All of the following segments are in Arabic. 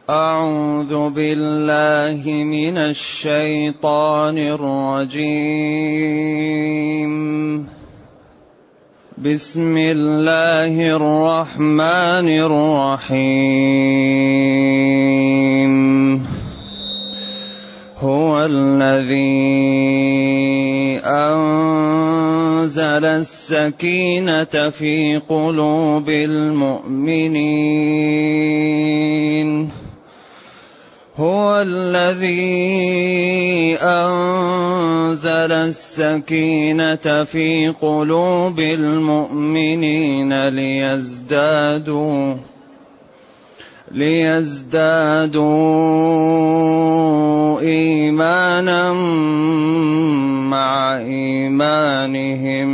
أعوذ بالله من الشيطان الرجيم. بسم الله الرحمن الرحيم. هو الذي أنزل السكينة في قلوب المؤمنين. هو الذي أنزل السكينة في قلوب المؤمنين ليزدادوا إيمانا مع إيمانهم.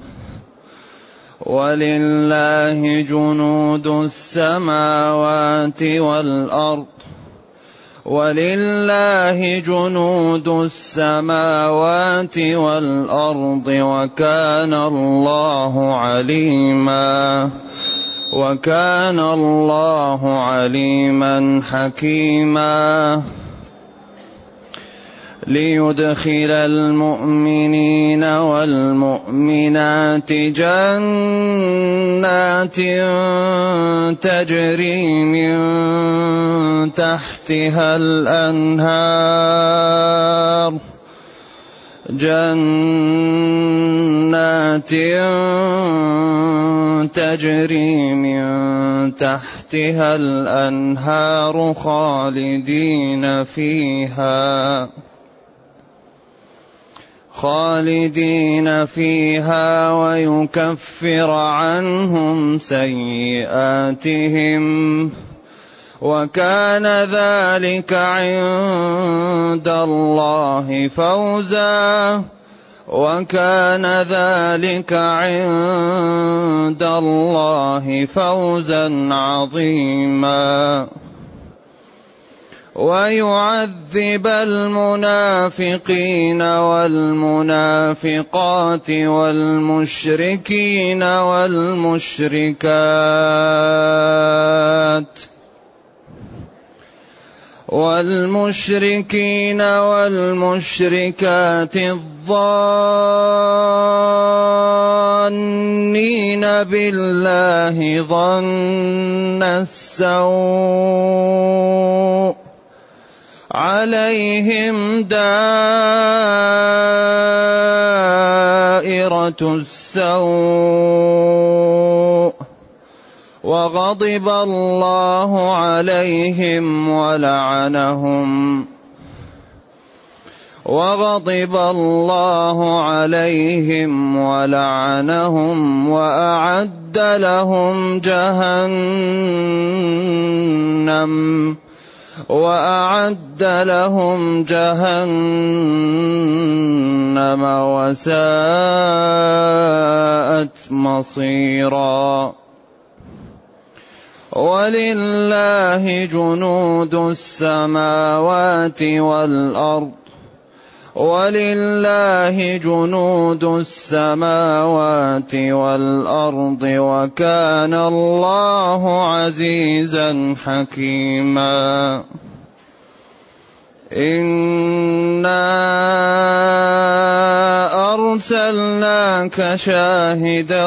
ولله جنود السماوات والأرض وكان الله عليما حكيما. ليدخل المؤمنين والمؤمنات جنات تجري من تحتها الأنهار خالدين فيها ويكفر عنهم سيئاتهم. وكان ذلك عند الله فوزا عظيما. ويعذب المنافقين والمنافقات والمشركين والمشركات الظانين بالله ظن السوء عليهم دائرة السوء وغضب الله عليهم ولعنهم وأعد لهم جهنم وساءت مصيرا. ولله جنود السماوات والأرض وكان الله عزيزا حكيما. إنا أرسلناك شاهدا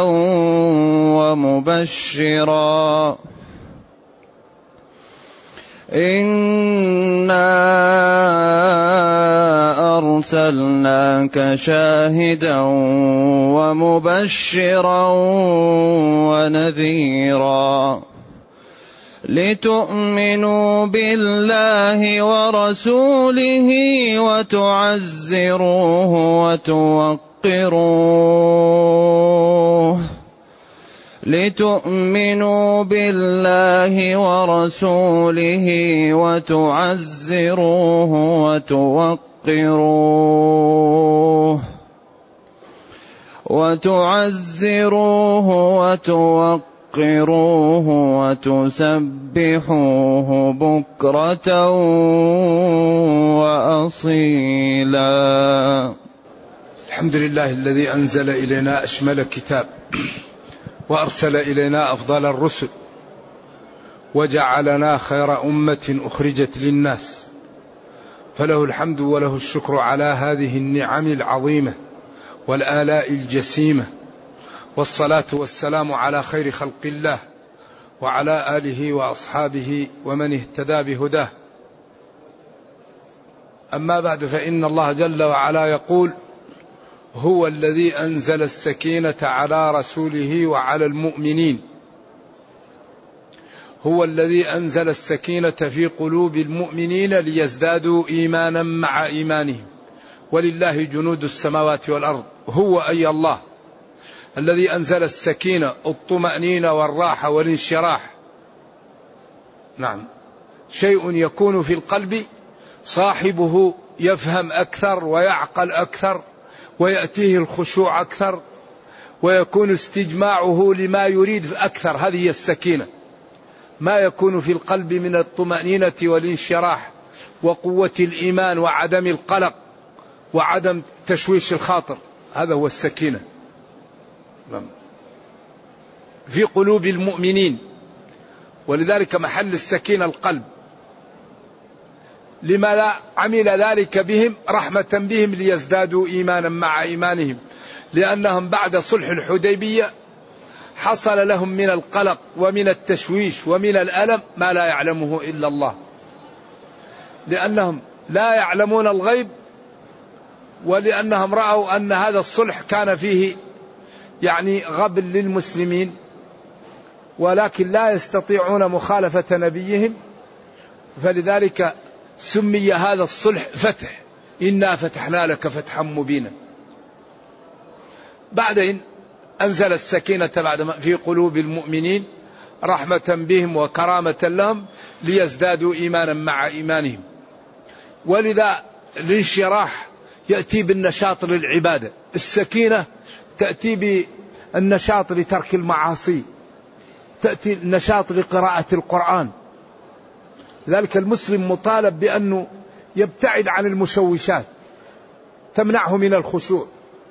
ومبشرا ونذيرا لتؤمنوا بالله ورسوله وتعزروه وتوقروه. لتؤمنوا بالله ورسوله وتعزروه وتوقروه وتسبحوه بكرة وأصيلا. الحمد لله الذي أنزل إلينا أشمل كتاب وأرسل إلينا أفضل الرسل وجعلنا خير أمة أخرجت للناس، فله الحمد وله الشكر على هذه النعم العظيمة والآلاء الجسيمة، والصلاة والسلام على خير خلق الله وعلى آله وأصحابه ومن اهتدى بهداه. أما بعد، فإن الله جل وعلا يقول: هو الذي أنزل السكينة على رسوله وعلى المؤمنين. هو الذي أنزل السكينة في قلوب المؤمنين ليزدادوا إيمانا مع إيمانهم، ولله جنود السماوات والأرض. هو أي الله الذي أنزل السكينة، الطمأنينة والراحة والانشراح. نعم، شيء يكون في القلب صاحبه يفهم أكثر ويعقل أكثر ويأتيه الخشوع أكثر ويكون استجماعه لما يريد أكثر. هذه هي السكينة، ما يكون في القلب من الطمأنينة والانشراح وقوة الإيمان وعدم القلق وعدم تشويش الخاطر، هذا هو السكينة في قلوب المؤمنين. ولذلك محل السكينة القلب. لما لا عمل ذلك بهم رحمة بهم ليزدادوا إيمانا مع إيمانهم، لأنهم بعد صلح الحديبية حصل لهم من القلق ومن التشويش ومن الألم ما لا يعلمه إلا الله، لأنهم لا يعلمون الغيب، ولأنهم رأوا أن هذا الصلح كان فيه غبن للمسلمين، ولكن لا يستطيعون مخالفة نبيهم، فلذلك سمي هذا الصلح فتح. إنا فتحنا لك فتحا مبينا. بعدين أنزل السكينة بعد في قلوب المؤمنين رحمة بهم وكرامة لهم ليزدادوا إيمانا مع إيمانهم. ولذا الانشراح يأتي بالنشاط للعبادة، السكينة تأتي بالنشاط لترك المعاصي، تأتي النشاط لقراءة القرآن. لذلك المسلم مطالب بأنه يبتعد عن المشوشات تمنعه من الخشوع.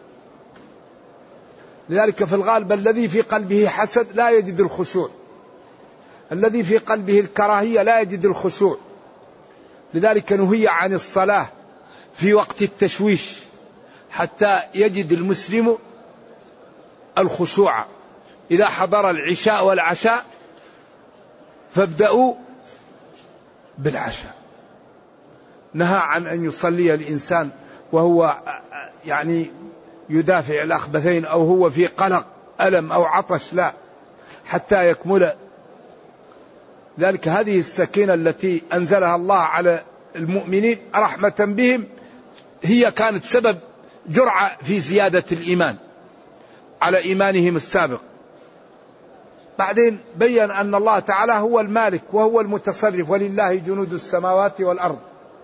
لذلك في الغالب الذي في قلبه حسد لا يجد الخشوع، الذي في قلبه الكراهية لا يجد الخشوع. لذلك نهي عن الصلاة في وقت التشويش حتى يجد المسلم الخشوع. إذا حضر العشاء والعشاء فابدأوا بالعشاء. نهى عن أن يصلي الإنسان وهو يدافع الأخبثين أو هو في قلق ألم أو عطش، لا، حتى يكمل. ذلك هذه السكينة التي أنزلها الله على المؤمنين رحمة بهم هي كانت سبب جرعة في زيادة الإيمان على إيمانهم السابق. بعدين بيّن أن الله تعالى هو المالك وهو المتصرف، ولله جنود السماوات والأرض.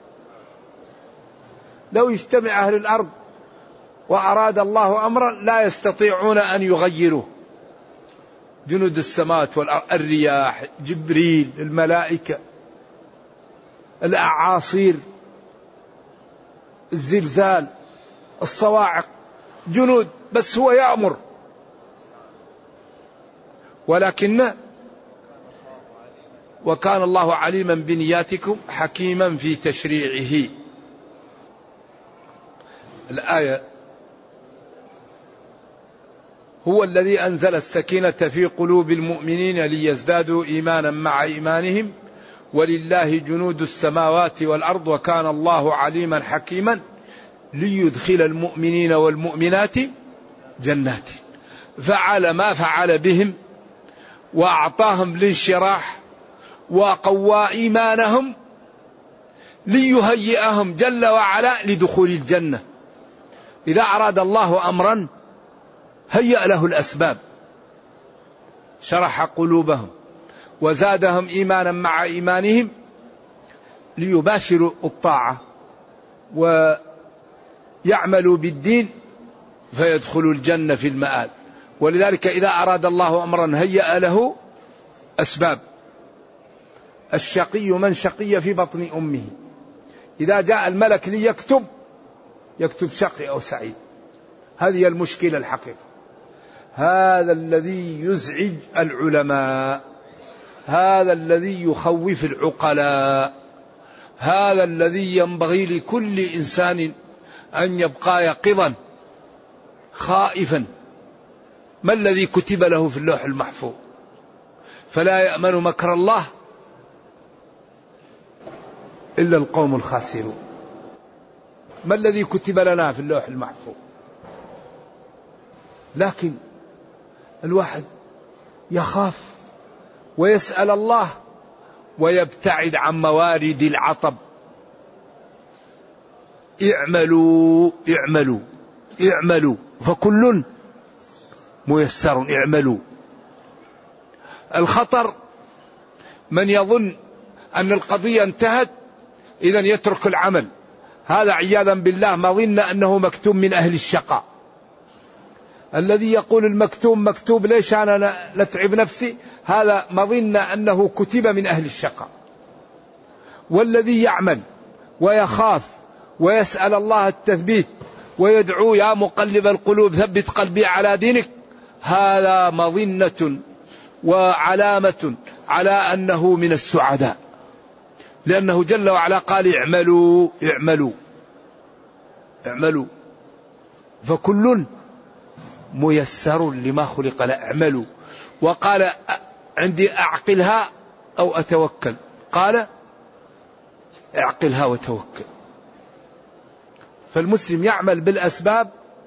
لو اجتمع أهل الأرض وأراد الله أمرا لا يستطيعون أن يغيروه. جنود السماوات والأرض، الرياح، جبريل، الملائكة، الأعاصير، الزلزال، الصواعق، جنود، بس هو يأمر. ولكن وكان الله عليما بنياتكم حكيما في تشريعه. الآية: هو الذي أنزل السكينة في قلوب المؤمنين ليزدادوا إيمانا مع إيمانهم ولله جنود السماوات والأرض وكان الله عليما حكيما ليدخل المؤمنين والمؤمنات جنات. فعل ما فعل بهم وأعطاهم الانشراح وقوى إيمانهم ليهيئهم جل وعلا لدخول الجنة. إذا أراد الله أمرا هيأ له الأسباب، شرح قلوبهم وزادهم إيمانا مع إيمانهم ليباشروا الطاعة ويعملوا بالدين فيدخلوا الجنة في المآل. ولذلك إذا أراد الله أمرا هيأ له أسباب. الشقي من شقي في بطن أمه، إذا جاء الملك ليكتب يكتب شقي أو سعيد. هذه المشكلة الحقيقة. هذا الذي يزعج العلماء هذا الذي يخوف العقلاء، هذا الذي ينبغي لكل إنسان أن يبقى يقظا خائفا. ما الذي كتب له في اللوح المحفوظ؟ فلا يأمن مكر الله إلا القوم الخاسرون. ما الذي كتب لنا في اللوح المحفوظ؟ لكن الواحد يخاف ويسأل الله ويبتعد عن موارد العطب. اعملوا اعملوا اعملوا فكل ميسر. اعملوا. الخطر من يظن أن القضية انتهت إذا يترك العمل، هذا عياذا بالله مظنة أنه مكتوب من أهل الشقاء. الذي يقول المكتوب مكتوب ليش أنا نتعب نفسي، هذا مظنة أنه كتب من أهل الشقاء. والذي يعمل ويخاف ويسأل الله التثبيت ويدعو يا مقلب القلوب ثبت قلبي على دينك، هذا مظنة وعلامة على أنه من السعداء، لأنه جل وعلا قال اعملوا اعملوا اعملوا فكل ميسر لما خلق له. اعملوا. وقال عندي أعقلها أو أتوكل، قال اعقلها وتوكل. فالمسلم يعمل بالأسباب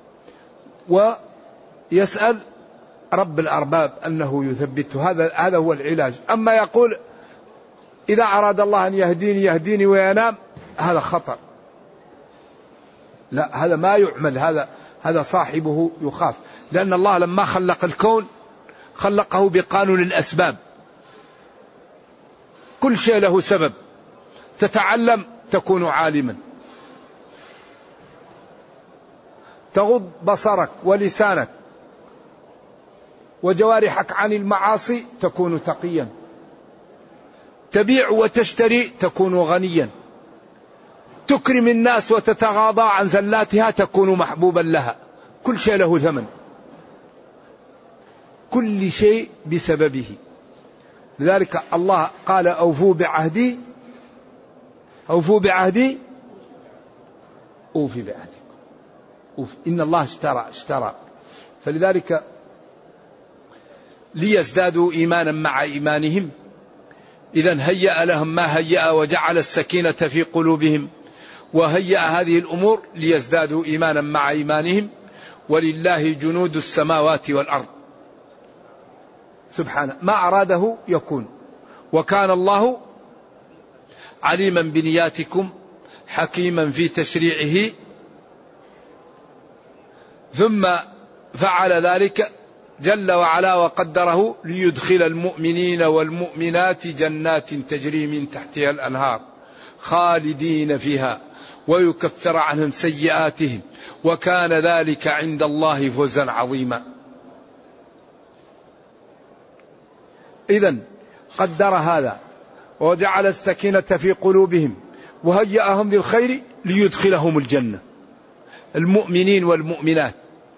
ويسأل رب الأرباب أنه يثبته. هذا هو العلاج. أما يقول إذا أراد الله أن يهديني وينام، هذا خطأ. لا، هذا ما يعمل، هذا صاحبه يخاف. لأن الله لما خلق الكون خلقه بقانون الأسباب. كل شيء له سبب. تتعلم تكون عالما، تغض بصرك ولسانك وجوارحك عن المعاصي تكون تقيا، تبيع وتشتري تكون غنيا، تكرم الناس وتتغاضى عن زلاتها تكون محبوبا لها. كل شيء له ثمن، كل شيء بسببه. لذلك الله قال أوفوا بعهدي أوفوا بعهدي أوفي بعهدي. إن الله اشترى. فلذلك ليزدادوا إيمانا مع إيمانهم، إذا هيأ لهم ما هيأ وجعل السكينة في قلوبهم وهيأ هذه الأمور ليزدادوا إيمانا مع إيمانهم. ولله جنود السماوات والأرض سبحانه، ما أراده يكون. وكان الله عليما بنياتكم حكيما في تشريعه. ثم فعل ذلك جل وعلا وقدره ليدخل المؤمنين والمؤمنات جنات تجري من تحتها الأنهار خالدين فيها ويكفر عنهم سيئاتهم وكان ذلك عند الله فوزا عظيما. إذن قدر هذا وجعل السكينة في قلوبهم وهيأهم للخير ليدخلهم الجنة. المؤمنين والمؤمنات،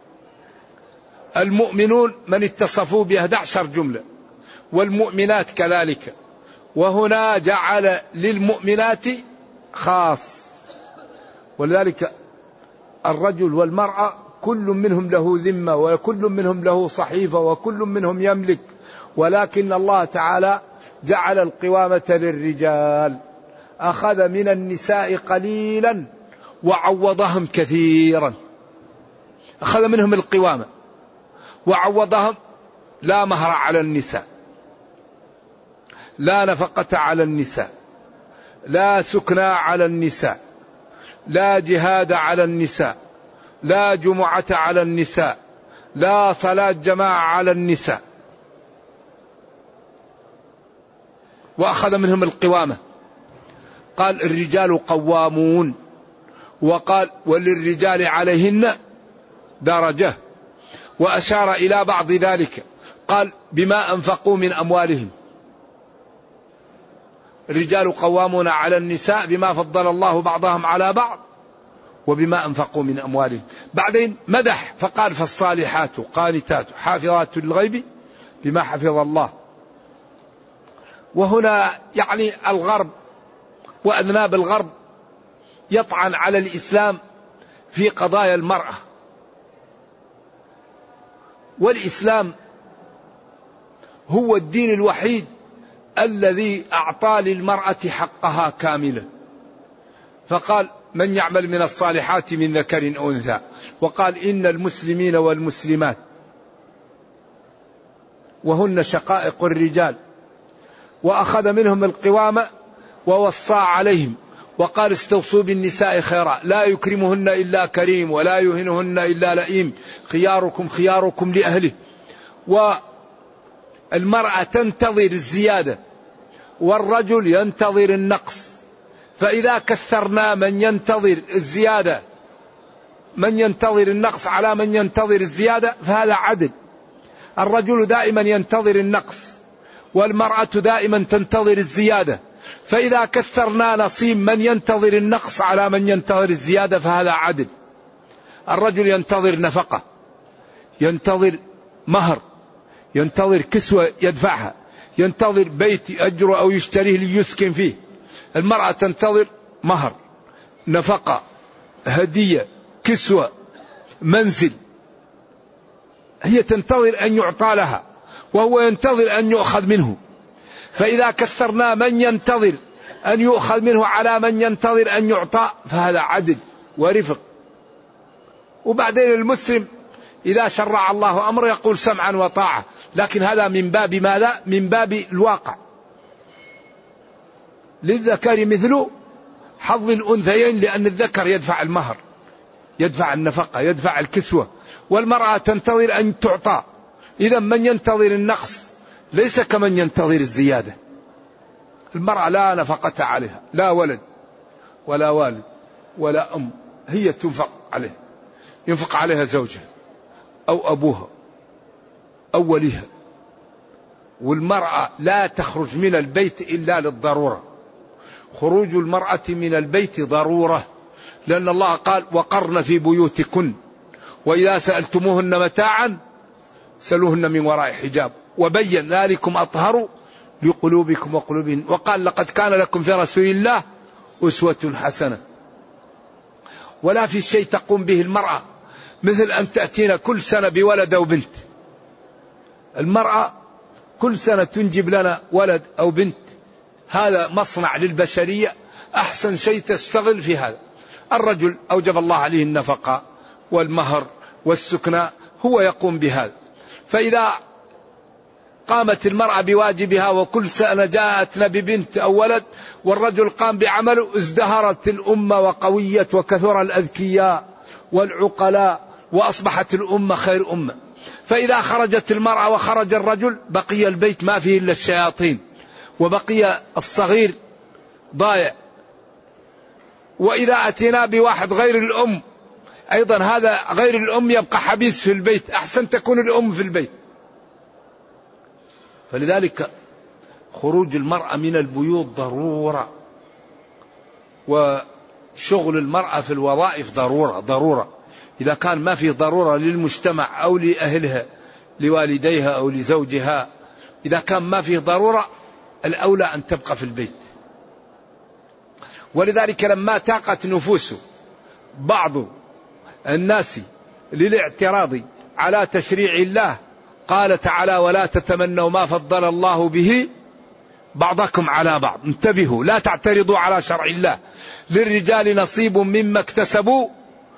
المؤمنون من اتصفوا ب11 جملة، والمؤمنات كذلك. وهنا جعل للمؤمنات خاص. ولذلك الرجل والمرأة كل منهم له ذمة وكل منهم له صحيفة وكل منهم يملك، ولكن الله تعالى جعل القوامة للرجال، أخذ من النساء قليلا وعوضهم كثيرا. أخذ منهم القوامة وعوضهم لا مهر على النساء، لا نفقة على النساء، لا سكنى على النساء، لا جهاد على النساء، لا جمعة على النساء، لا صلاة جماعة على النساء. وأخذ منهم القوامة. قال الرجال قوامون، وقال وللرجال عليهن درجة، وأشار إلى بعض ذلك قال بما أنفقوا من أموالهم. الرجال قوامون على النساء بما فضل الله بعضهم على بعض وبما أنفقوا من أموالهم. بعدين مدح فقال فالصالحات قانتات حافظات للغيب بما حفظ الله. وهنا يعني الغرب وأذناب الغرب يطعن على الإسلام في قضايا المرأة، والإسلام هو الدين الوحيد الذي أعطى للمرأة حقها كاملا، فقال من يعمل من الصالحات من ذكر أو أنثى، وقال إن المسلمين والمسلمات وهن شقائق الرجال، وأخذ منهم القوامة ووصى عليهم، وقال استوصوا بالنساء خيرا لا يكرمهن إلا كريم ولا يهنهن إلا لئيم، خياركم خياركم لأهله. والمرأة تنتظر الزيادة والرجل ينتظر النقص، فإذا كثرنا من ينتظر الزيادة من ينتظر النقص على من ينتظر الزيادة فهذا عدل. الرجل دائما ينتظر النقص والمرأة دائما تنتظر الزيادة، فإذا كثرنا نصيب من ينتظر النقص على من ينتظر الزيادة فهذا عدل. الرجل ينتظر نفقة، ينتظر مهر، ينتظر كسوة يدفعها، ينتظر بيت يأجره أو يشتريه ليسكن فيه. المرأة تنتظر مهر، نفقة، هدية، كسوة، منزل، هي تنتظر أن يعطى لها وهو ينتظر أن يؤخذ منه. فإذا كثرنا من ينتظر أن يؤخذ منه على من ينتظر أن يعطى فهذا عدل ورفق. وبعدين المسلم إذا شرع الله أمر يقول سمعا وطاعة، لكن هذا من باب ماذا؟ من باب الواقع. للذكر مثل حظ الأنثيين، لأن الذكر يدفع المهر، يدفع النفقة، يدفع الكسوة، والمرأة تنتظر أن تعطى. إذا من ينتظر النقص ليس كمن ينتظر الزيادة. المرأة لا نفقة عليها، لا ولد ولا والد ولا أم، هي تنفق عليها، ينفق عليها زوجها أو أبوها أو وليها. والمرأة لا تخرج من البيت إلا للضرورة. خروج المرأة من البيت ضرورة، لأن الله قال وقرن في بيوتكن وإذا سألتموهن متاعا سألوهن من وراء حجاب، وبين ذلكم أطهر لقلوبكم وقلوبهن، وقال لقد كان لكم في رسول الله أسوة حسنة. ولا في شيء تقوم به المرأة مثل أن تأتينا كل سنة بولد أو بنت. المرأة كل سنة تنجب لنا ولد أو بنت، هذا مصنع للبشرية، أحسن شيء تشتغل في هذا. الرجل أوجب الله عليه النفقة والمهر والسكنى، هو يقوم بهذا. فإذا قامت المرأة بواجبها وكل سنة جاءتنا ببنت أو ولد والرجل قام بعمله، ازدهرت الأمة وقويت وكثر الأذكياء والعقلاء وأصبحت الأمة خير أمة. فإذا خرجت المرأة وخرج الرجل بقي البيت ما فيه إلا الشياطين، وبقي الصغير ضايع. وإذا أتينا بواحد غير الأم أيضا هذا غير الأم يبقى حبيس في البيت، أحسن تكون الأم في البيت. فلذلك خروج المرأة من البيوت ضرورة، وشغل المرأة في الوظائف ضرورة. إذا كان ما في ضرورة للمجتمع أو لأهلها لوالديها أو لزوجها، إذا كان ما في ضرورة الأولى أن تبقى في البيت. ولذلك لما تاقت نفوس بعض الناس للاعتراض على تشريع الله قال تعالى ولا تتمنوا ما فضل الله به بعضكم على بعض. انتبهوا، لا تعترضوا على شرع الله. للرجال نصيب مما اكتسبوا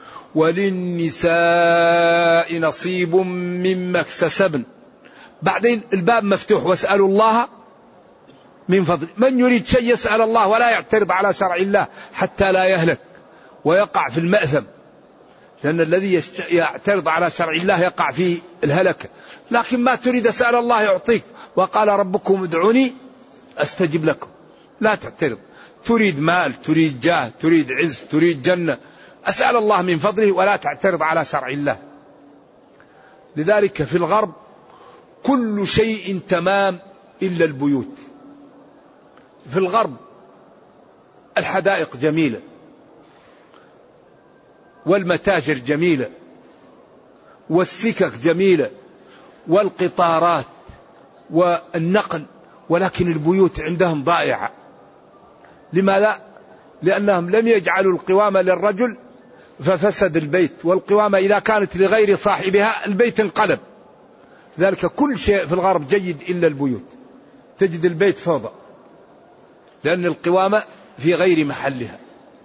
وللنساء نصيب مما اكتسبن. بعدين الباب مفتوح واسألوا الله من فضل. من يريد شيء يسأل الله ولا يعترض على شرع الله حتى لا يهلك ويقع في المأثم، لأن الذي يعترض على شرع الله يقع في الهلكة. لكن ما تريد أسأل الله يعطيك، وقال ربكم ادعوني أستجب لكم. لا تعترض، تريد مال، تريد جاه، تريد عز، تريد جنة، أسأل الله من فضله ولا تعترض على شرع الله. لذلك في الغرب كل شيء تمام إلا البيوت. في الغرب الحدائق جميلة والمتاجر جميلة والسكك جميلة والقطارات والنقل ولكن البيوت عندهم ضائعة. لماذا؟ لأنهم لم يجعلوا القوامة للرجل ففسد البيت، والقوامة إذا كانت لغير صاحبها البيت انقلب. ذلك كل شيء في الغرب جيد إلا البيوت، تجد البيت فوضى، لأن القوامة في غير محلها.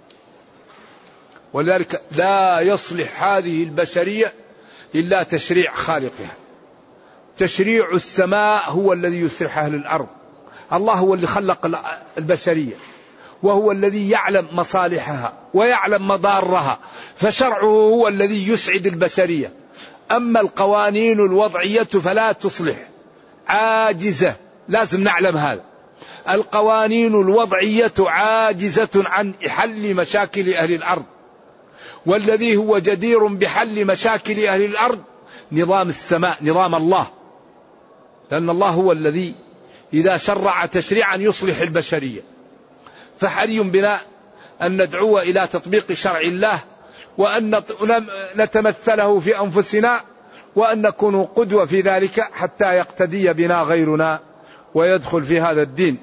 ولذلك لا يصلح هذه البشرية إلا تشريع خالقها. تشريع السماء هو الذي يصلح أهل الأرض. الله هو اللي خلق البشرية، وهو الذي يعلم مصالحها ويعلم مضارها، فشرعه هو الذي يسعد البشرية. أما القوانين الوضعية فلا تصلح، عاجزة، لازم نعلم هذا. القوانين الوضعية عاجزة عن حل مشاكل أهل الأرض، والذي هو جدير بحل مشاكل أهل الأرض نظام السماء، نظام الله، لأن الله هو الذي إذا شرع تشريعا يصلح البشرية. فحري بنا أن ندعو إلى تطبيق شرع الله، وأن نتمثله في أنفسنا، وأن نكون قدوة في ذلك حتى يقتدي بنا غيرنا ويدخل في هذا الدين.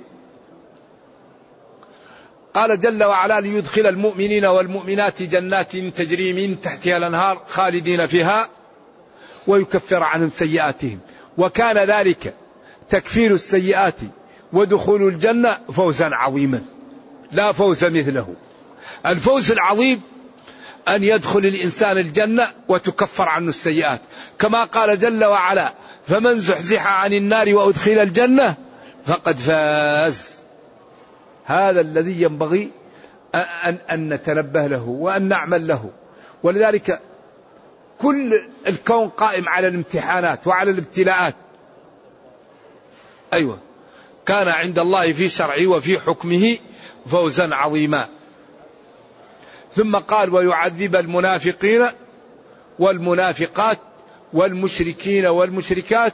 قال جل وعلا: ليدخل المؤمنين والمؤمنات جنات تجري من تحتها الأنهار خالدين فيها ويكفر عنهم سيئاتهم. وكان ذلك تكفير السيئات ودخول الجنة فوزا عظيما، لا فوز مثله. الفوز العظيم أن يدخل الإنسان الجنة وتكفر عنه السيئات، كما قال جل وعلا: فمن زحزح عن النار وأدخل الجنة فقد فاز. هذا الذي ينبغي أن نتنبه له وأن نعمل له. ولذلك كل الكون قائم على الامتحانات وعلى الابتلاءات. أيوة، كان عند الله في شرعه وفي حكمه فوزا عظيما. ثم قال: ويعذب المنافقين والمنافقات والمشركين والمشركات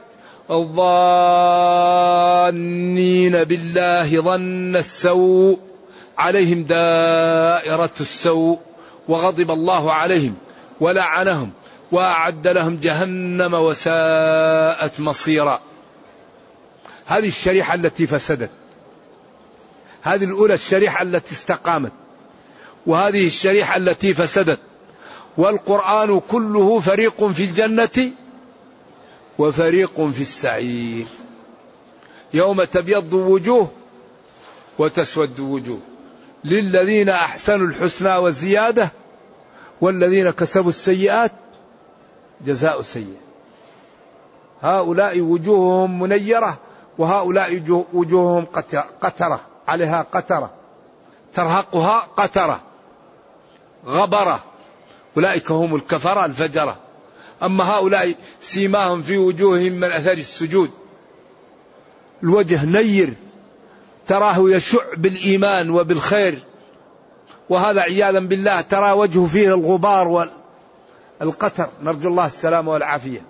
الظانين بالله ظن السوء عليهم دائرة السوء وغضب الله عليهم ولعنهم وأعد لهم جهنم وساءت مصيرا. هذه الشريحة التي فسدت، هذه الأولى الشريحة التي استقامت، وهذه الشريحة التي فسدت. والقرآن كله فريق في الجنة وفريق في السعير. يوم تبيض وجوه وتسود وجوه، للذين أحسنوا الحسنى والزيادة والذين كسبوا السيئات جزاء سيئة. هؤلاء وجوههم منيرة وهؤلاء وجوههم قترة، عليها قترة ترهقها قترة غبرة، أولئك هم الكفرة الفجرة. أما هؤلاء سيماهم في وجوههم من أثر السجود، الوجه نير تراه يشع بالإيمان وبالخير، وهذا عياذا بالله ترى وجهه فيه الغبار والقتر، نرجو الله السلامة والعافية.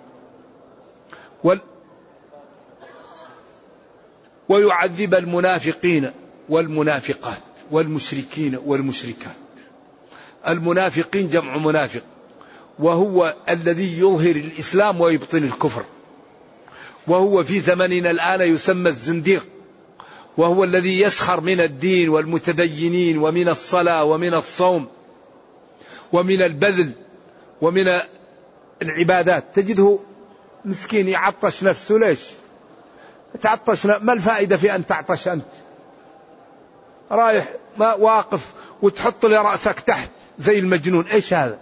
ويعذب المنافقين والمنافقات والمشركين والمشركات. المنافقين جمع منافق، وهو الذي يظهر الإسلام ويبطن الكفر، وهو في زمننا الآن يسمى الزنديق، وهو الذي يسخر من الدين والمتدينين ومن الصلاة ومن الصوم ومن البذل ومن العبادات. تجده مسكين يعطش نفسه. ليش تعطش؟ ما الفائدة في أن تعطش أنت؟ رايح ما واقف وتحط لي رأسك تحت زي المجنون. إيش هذا؟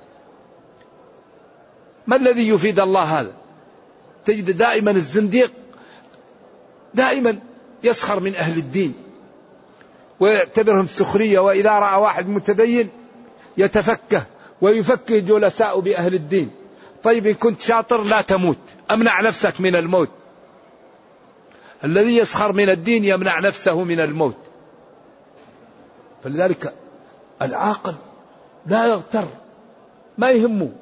ما الذي يفيد الله هذا؟ تجد دائما الزنديق دائما يسخر من أهل الدين ويعتبرهم سخرية، وإذا رأى واحد متدين يتفكه ويفكه جلساء بأهل الدين. طيب إن كنت شاطر لا تموت، أمنع نفسك من الموت. الذي يسخر من الدين يمنع نفسه من الموت. فلذلك العاقل لا يغتر، ما يهمه.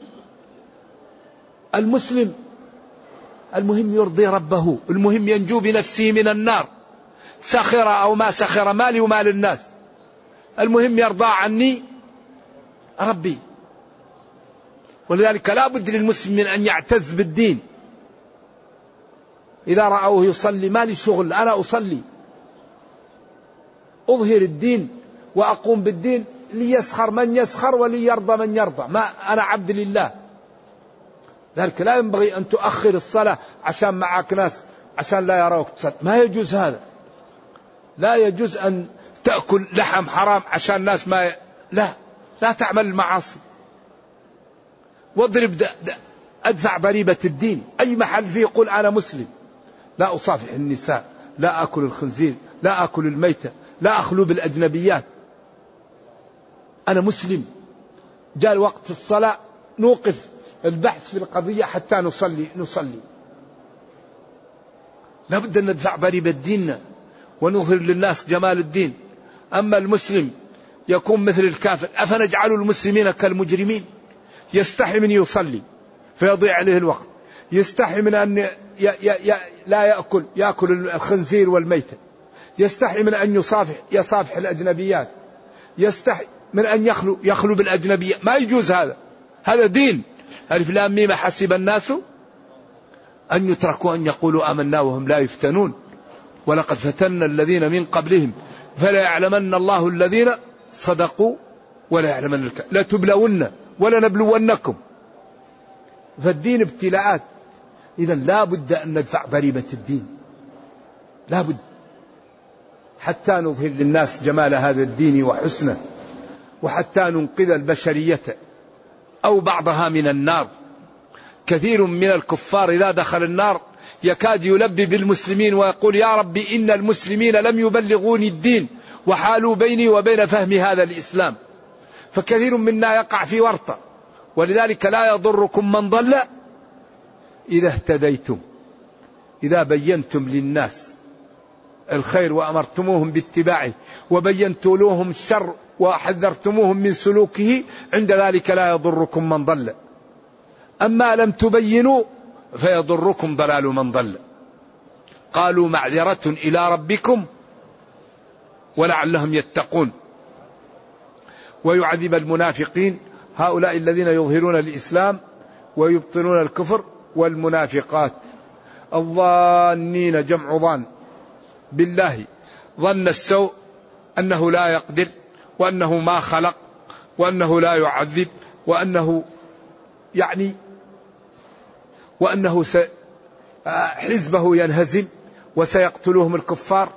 المسلم المهم يرضي ربه، المهم ينجو بنفسه من النار، سخر أو ما سخر، مالي ومال الناس، المهم يرضى عني ربي. ولذلك لا بد للمسلم من أن يعتز بالدين، إذا رأوه يصلي ما لي شغل، أنا أصلي أظهر الدين وأقوم بالدين، ليسخر من يسخر وليرضى من يرضى، ما أنا عبد لله. ذلك لا ينبغي أن تؤخر الصلاة عشان معك ناس عشان لا يراوك تصلي، ما يجوز هذا. لا يجوز أن تأكل لحم حرام عشان ناس ما لا تعمل المعاصي. واضرب أدفع ضريبة الدين. أي محل فيه يقول أنا مسلم، لا أصافح النساء، لا أكل الخنزير، لا أكل الميتة، لا أخلو بالأجنبيات، أنا مسلم. جاء وقت الصلاة نوقف البحث في القضية حتى نصلي. لابد أن ندفع ضريبة ديننا ونظهر للناس جمال الدين. أما المسلم يكون مثل الكافر. أفنجعل المسلمين كالمجرمين؟ يستحي من يصلي فيضيع عليه الوقت، يستحي من أن لا يأكل الخنزير والميتة، يستحي من أن يصافح الأجنبيات، يستحي من أن يخلو بالأجنبية. ما يجوز هذا دين. ألف لام ميم حسب الناس أن يتركوا أن يقولوا آمنا وهم لا يفتنون ولقد فتنا الذين من قبلهم فلا يعلمن الله الذين صدقوا ولا يعلمن الكاذبين لا تبلون ولا نبلونكم. فالدين ابتلاءات. إذا لا بد أن ندفع ضريبة الدين، لا بد، حتى نظهر للناس جمال هذا الدين وحسنه، وحتى ننقذ البشرية أو بعضها من النار. كثير من الكفار إذا دخل النار يكاد يلبي بالمسلمين ويقول يا ربي إن المسلمين لم يبلغوني الدين وحالوا بيني وبين فهم هذا الإسلام. فكثير منا يقع في ورطة. ولذلك لا يضركم من ضل إذا اهتديتم، إذا بينتم للناس الخير وأمرتموهم باتباعه وبينتوا لهم الشر وحذرتموهم من سلوكه، عند ذلك لا يضركم من ضل. أما لم تبينوا فيضركم ضلال من ضل. قالوا معذرة إلى ربكم ولعلهم يتقون. ويعذب المنافقين، هؤلاء الذين يظهرون الإسلام ويبطنون الكفر، والمنافقات الظانين جمع ظان بالله ظن السوء أنه لا يقدر وأنه ما خلق وأنه لا يعذب وأنه وأنه حزبه ينهزم وسيقتلهم الكفار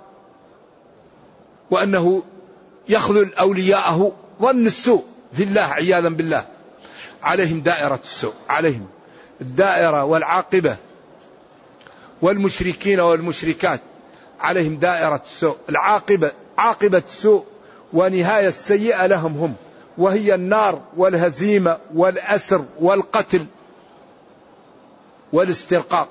وأنه يخذل أولياءه. ظن السوء في الله عياذا بالله. عليهم دائرة السوء، عليهم الدائرة والعاقبة. والمشركين والمشركات عليهم دائرة السوء، العاقبة، عاقبة السوء ونهاية السيئة لهم هم، وهي النار والهزيمة والأسر والقتل والاسترقاق.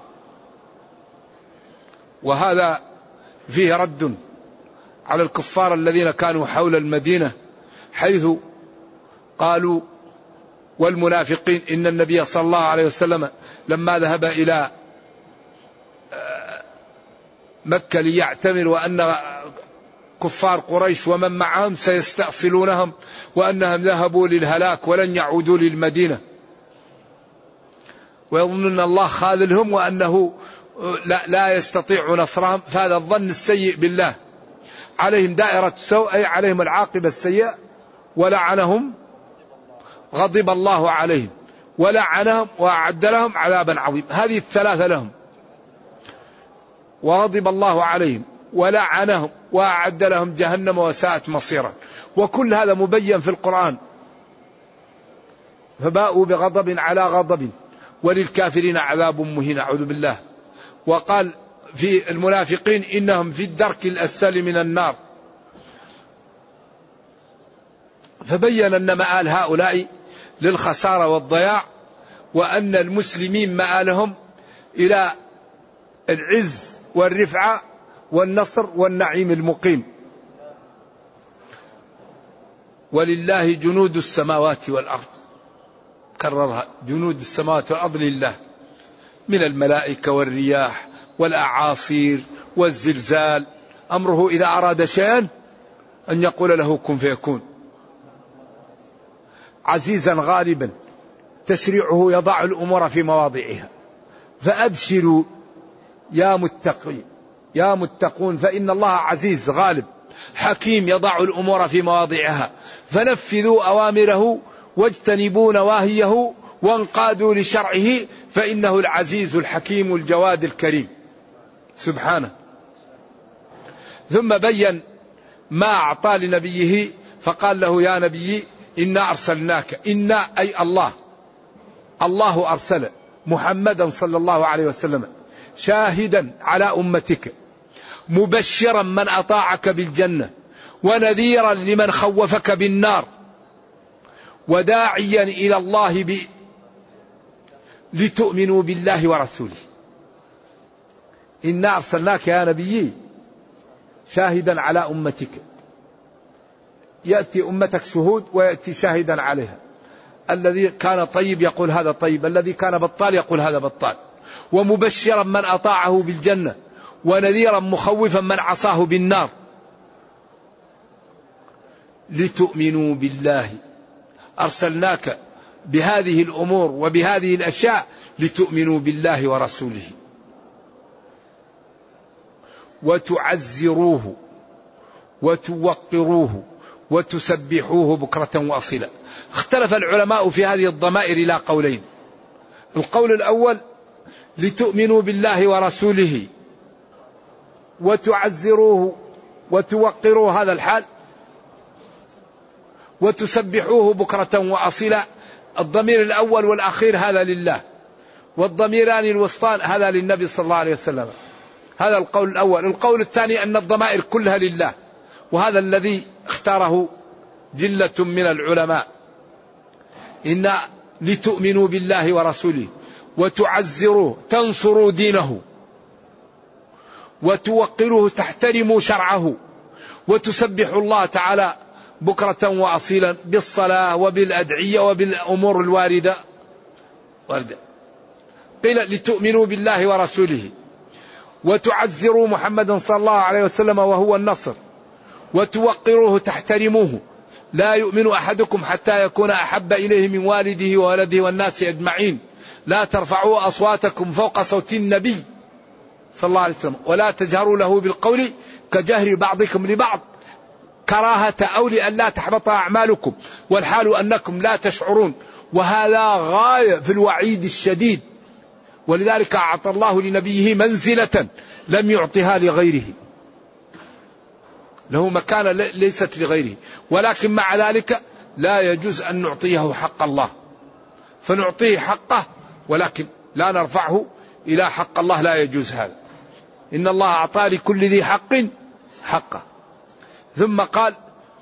وهذا فيه رد على الكفار الذين كانوا حول المدينة، حيث قالوا والمنافقين إن النبي صلى الله عليه وسلم لما ذهب إلى مكة ليعتمر وأن كفار قريش ومن معهم سيستأصلونهم وأنهم ذهبوا للهلاك ولن يعودوا للمدينة، ويظنون الله خاذلهم وأنه لا يستطيع نصرهم. فهذا الظن السيء بالله. عليهم دائرة السوء أي عليهم العاقبة السيئة. ولعنهم، غضب الله عليهم ولعنهم وأعد لهم عذابا عظيما. هذه الثلاثة لهم: وغضب الله عليهم ولعنهم وأعد لهم جهنم وساءت مصيرا. وكل هذا مبين في القرآن. فباءوا بغضب على غضب وللكافرين عذاب مهين، أعوذ بالله. وقال في المنافقين إنهم في الدرك الأسفل من النار. فبين أن مآل هؤلاء للخسارة والضياع، وأن المسلمين مآلهم إلى العز والرفعة والنصر والنعيم المقيم. ولله جنود السماوات والأرض، كررها، جنود السماوات والأرض لله، من الملائكة والرياح والأعاصير والزلزال. أمره إذا أراد شيئا أن يقول له كن فيكون. عزيزا غالبا تشريعه يضع الأمور في مواضعها. فأبشروا يا متقون فإن الله عزيز غالب حكيم يضع الأمور في مواضعها، فنفذوا أوامره واجتنبوا نواهيه وانقادوا لشرعه فإنه العزيز الحكيم الجواد الكريم سبحانه. ثم بين ما أعطى لنبيه فقال له يا نبي إنا أرسلناك، إنا أي الله أرسل محمدا صلى الله عليه وسلم شاهدا على أمتك مبشرا من أطاعك بالجنة ونذيرا لمن خوفك بالنار وداعيا إلى الله لتؤمنوا بالله ورسوله. إنا أرسلناك يا نبي شاهدا على أمتك، يأتي أمتك شهود ويأتي شاهدا عليها. الذي كان طيب يقول هذا طيب، الذي كان بطال يقول هذا بطال. ومبشرا من أطاعه بالجنة ونذيرا مخوفا من عصاه بالنار. لتؤمنوا بالله، أرسلناك بهذه الأمور وبهذه الأشياء لتؤمنوا بالله ورسوله وتعزروه وتوقروه وتسبحوه بكرة وأصيلا. اختلف العلماء في هذه الضمائر إلى قولين. القول الأول لتؤمنوا بالله ورسوله وتعزروه وتوقروه هذا الحال، وتسبحوه بكرة وأصيلا. الضمير الأول والأخير هذا لله، والضميران الوسطان هذا للنبي صلى الله عليه وسلم. هذا القول الأول. القول الثاني أن الضمائر كلها لله، وهذا الذي اختاره جلة من العلماء. إن لتؤمنوا بالله ورسوله وتعزروه تنصروا دينه وتوقروه تحترموا شرعه وتسبحوا الله تعالى بكرة وأصيلا بالصلاة وبالأدعية وبالأمور الواردة. قيل لتؤمنوا بالله ورسوله وتعزروا محمدا صلى الله عليه وسلم وهو النصر وتوقروه تحترموه. لا يؤمن أحدكم حتى يكون أحب إليه من والده وولده والناس أجمعين. لا ترفعوا أصواتكم فوق صوت النبي صلى الله عليه وسلم ولا تجهروا له بالقول كجهر بعضكم لبعض كراهة أو لأن لا تحبط أعمالكم والحال أنكم لا تشعرون. وهذا غاية في الوعيد الشديد، ولذلك أعطى الله لنبيه منزلة لم يعطها لغيره، له مكانة ليست لغيره. ولكن مع ذلك لا يجوز أن نعطيه حق الله، فنعطيه حقه ولكن لا نرفعه إلى حق الله، لا يجوز هذا. إن الله أعطى لكل ذي حق حقه. ثم قال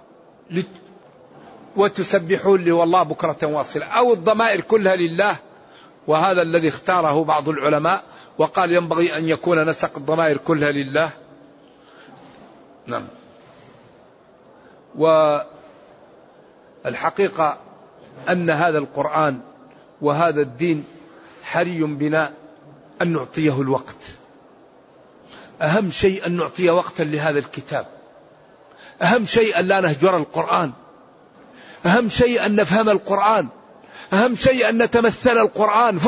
وتسبحون لي والله بكرة واصلة، أو الضمائر كلها لله، وهذا الذي اختاره بعض العلماء وقال ينبغي أن يكون نسق الضمائر كلها لله. نعم. والحقيقة أن هذا القرآن وهذا الدين حري بنا أن نعطيه الوقت. أهم شيء أن نعطي وقتا لهذا الكتاب، أهم شيء أن لا نهجر القرآن، أهم شيء أن نفهم القرآن، أهم شيء أن نتمثل القرآن.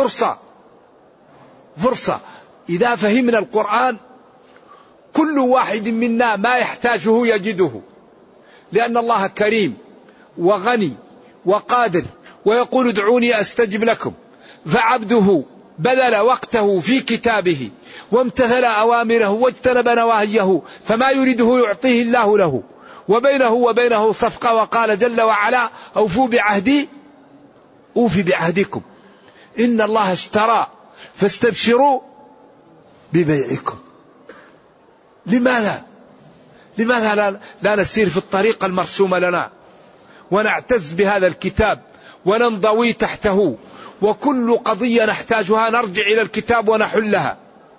فرصة إذا فهمنا القرآن كل واحد منا ما يحتاجه يجده، لأن الله كريم وغني وقادر ويقول ادعوني أستجب لكم. فعبده بذل وقته في كتابه وامتثل أوامره واجتنب نواهيه، فما يريده يعطيه الله له، وبينه وبينه صفقة. وقال جل وعلا أوفوا بعهدي أوفي بعهدكم إن الله اشترى فاستبشروا ببيعكم. لماذا لا نسير في الطريقة المرسومة لنا ونعتز بهذا الكتاب وننضوي تحته، وكل قضية نحتاجها نرجع إلى الكتاب ونحلها.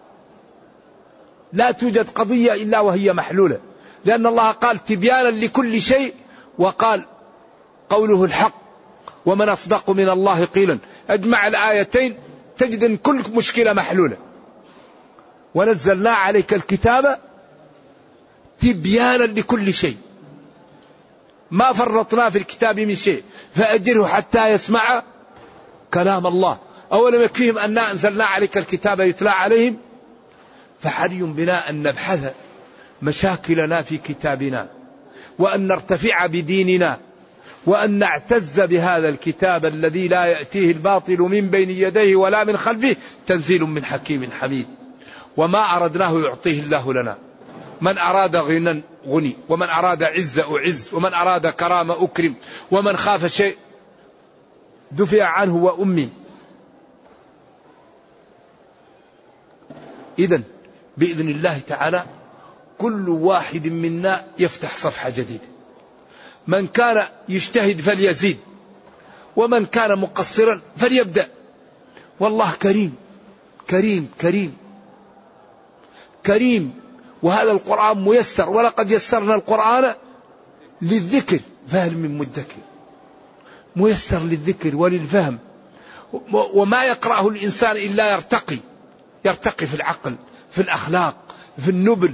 لا توجد قضية إلا وهي محلولة، لأن الله قال تبيانا لكل شيء، وقال قوله الحق ومن أصدق من الله قيلا. أجمع الآيتين تجد أن كل مشكلة محلولة. ونزلنا عليك الكتاب تبيانا لكل شيء، ما فرطنا في الكتاب من شيء، فأجره حتى يسمع كلام الله. أولم يكفيهم أن أنزلنا عليك الكتاب يتلى عليهم، فحري بنا أن نبحث مشاكلنا في كتابنا، وأن نرتفع بديننا، وأن نعتز بهذا الكتاب الذي لا يأتيه الباطل من بين يديه ولا من خلفه، تنزيل من حكيم حميد. وما أردناه يعطيه الله لنا. من أراد غنى غني، ومن أراد عزة أعز، ومن أراد كرامة أكرم، ومن خاف شيء دفع عنه وأمي. إذن بإذن الله تعالى كل واحد منا يفتح صفحة جديدة. من كان يجتهد فليزيد، ومن كان مقصرا فليبدأ. والله كريم كريم كريم كريم، وهذا القرآن ميسر، ولقد يسرنا القرآن للذكر فهل من مدكر. ميسر للذكر وللفهم، وما يقرأه الإنسان إلا يرتقي في العقل، في الأخلاق، في النبل.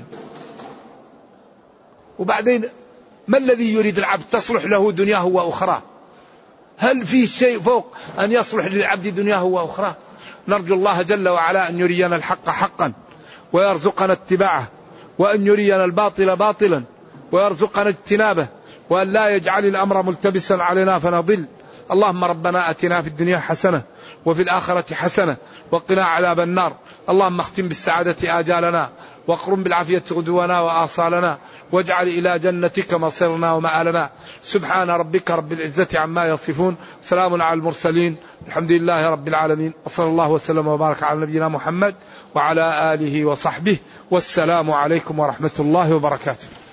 وبعدين ما الذي يريد العبد؟ تصلح له دنياه وأخراه. هل في شيء فوق أن يصلح للعبد دنياه وأخراه؟ نرجو الله جل وعلا أن يرينا الحق حقا ويرزقنا اتباعه، وأن يرينا الباطل باطلا ويرزقنا اجتنابه، وأن لا يجعل الأمر ملتبسا علينا فنضل. اللهم ربنا أتنا في الدنيا حسنة وفي الآخرة حسنة وقنا عذاب النار. اللهم اختم بالسعادة آجالنا، واقرم بالعافية غدونا وآصالنا، واجعل إلى جنتك مصيرنا ومآلنا. سبحان ربك رب العزة عما يصفون، سلام على المرسلين، الحمد لله رب العالمين، وصلى الله وسلم وبارك على نبينا محمد وعلى آله وصحبه، والسلام عليكم ورحمة الله وبركاته.